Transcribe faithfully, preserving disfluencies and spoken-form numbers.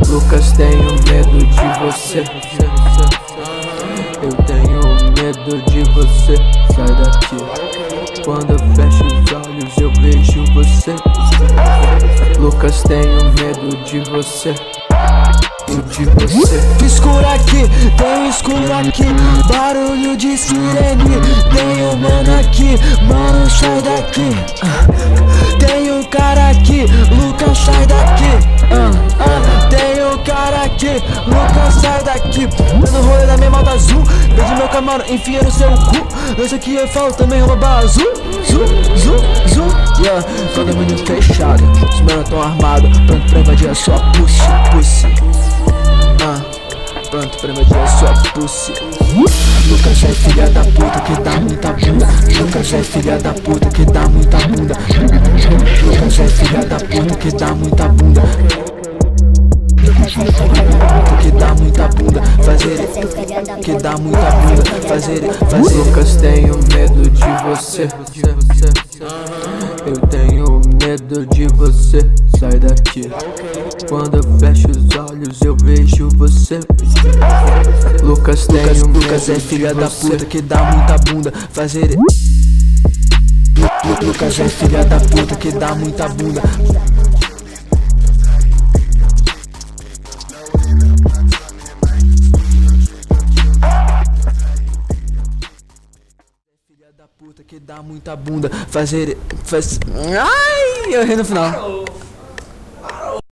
Lucas, tenho medo de você. Eu tenho medo de você. Sai daqui. Quando eu fecho os olhos eu vejo você. Lucas, tenho medo de você. De você. Escuro aqui, tem escuro aqui, barulho de sirene. Tem um mano aqui, mano, sai daqui. uh, Tem um cara aqui, Lucas, sai daqui. uh, uh, Tem um cara aqui, Lucas, sai daqui. No rolê da minha moto azul, vejo meu camarão, enfia no seu cu. Esse aqui eu falo também, rouba azul. Zu, zu, zu, yeah. Todo mundo fechado, os mano tão armados, pronto pra invadir a sua pussy, pussy. Ah, pronto pra invadir a sua pussy. Lucas é filha da puta que dá muita bunda. Lucas é filha da puta que dá muita bunda. Lucas é filha da puta que dá muita bunda. Que dá muita bunda, fazer que dá muita bunda, fazer, fazer. Lucas, tenho medo de você. Eu tenho medo de você. Sai daqui. Quando eu fecho os olhos eu vejo você. Lucas, tenho Lucas, medo Lucas é filha da você. puta que dá muita bunda, fazer. Lucas é filha da puta que dá muita bunda. Filha da puta que dá muita bunda, fazer, faz... Ai, eu errei no final.